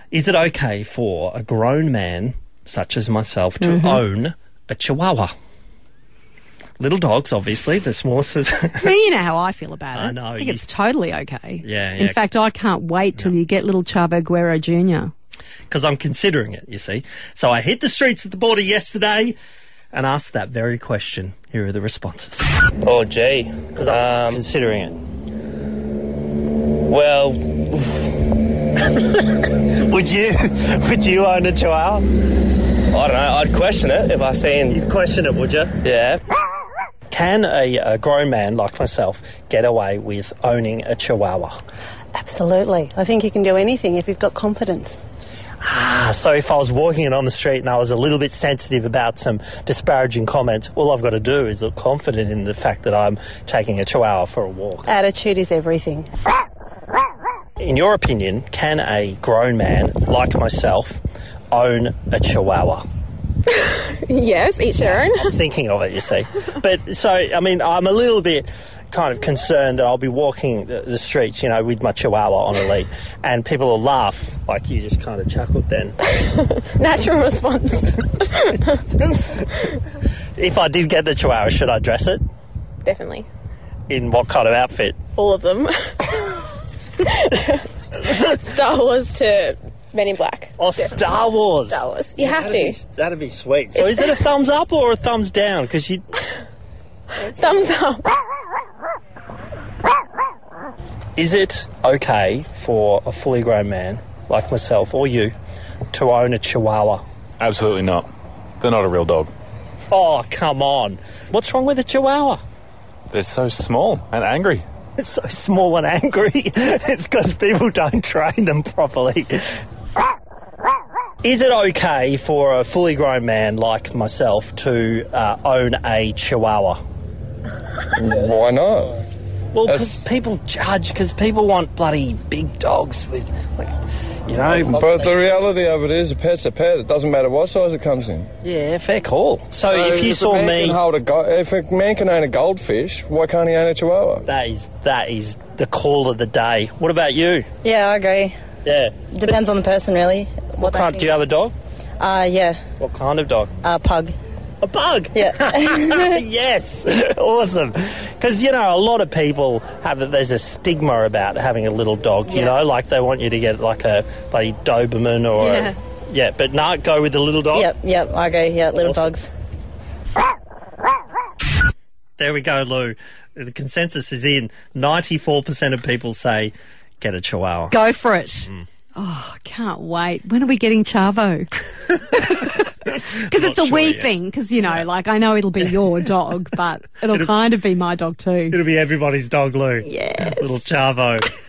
Is it okay for a grown man, such as myself, to own a Chihuahua? Little dogs, obviously, the smallest of... Well, you know how I feel about it. I know. I think it's totally okay. Yeah. In fact, I can't wait till you get little Chavo Guerrero Jr. Because I'm considering it, you see. So I hit the streets at the border yesterday and asked that very question. Here are the responses. Oh, gee. Because I'm considering it. Well, Would you own a Chihuahua? I don't know. I'd question it if I seen... You'd question it, would you? Yeah. Can a grown man like myself get away with owning a Chihuahua? Absolutely. I think you can do anything if you've got confidence. So if I was walking it on the street and I was a little bit sensitive about some disparaging comments, all I've got to do is look confident in the fact that I'm taking a Chihuahua for a walk. Attitude is everything. In your opinion, can a grown man like myself own a Chihuahua? Yes, each their own. I'm thinking of it, you see. But, so, I mean, I'm a little bit kind of concerned that I'll be walking the streets, you know, with my Chihuahua on a lead, and people will laugh, like you just kind of chuckled then. Natural response. If I did get the Chihuahua, should I dress it? Definitely. In what kind of outfit? All of them. Star Wars to Men in Black. Oh, Star Wars. Star Wars. You have to. That'd be sweet. So is it a thumbs up or a thumbs down? Because you... Thumbs up. Is it okay for a fully grown man like myself or you to own a Chihuahua? Absolutely not. They're not a real dog. Oh, come on. What's wrong with a Chihuahua? They're so small and angry. It's so small and angry. It's because people don't train them properly. Is it okay for a fully grown man like myself to own a Chihuahua? Why not? Well, because people judge, because people want bloody big dogs with, like, you know... But the reality of it is, a pet's a pet. It doesn't matter what size it comes in. Yeah, fair call. So if you saw me... If a man can own a goldfish, why can't he own a Chihuahua? That is the call of the day. What about you? Yeah, I agree. Yeah. Depends on the person, really. What kind? Do you have a dog? Yeah. What kind of dog? Pug. A pug? Yeah. Yes. Awesome. Because, you know, a lot of people there's a stigma about having a little dog, you know, like they want you to get like a bloody Doberman or... Yeah. Yeah, but no, go with the little dog? Yep, I agree. Yeah, little dogs. There we go, Lou. The consensus is in. 94% of people say get a Chihuahua. Go for it. Oh, I can't wait. When are we getting Chavo? Because it's a wee thing, because, you know, like, I know it'll be your dog, but it'll kind of be my dog too. It'll be everybody's dog, Lou. Yes. Little Chavo.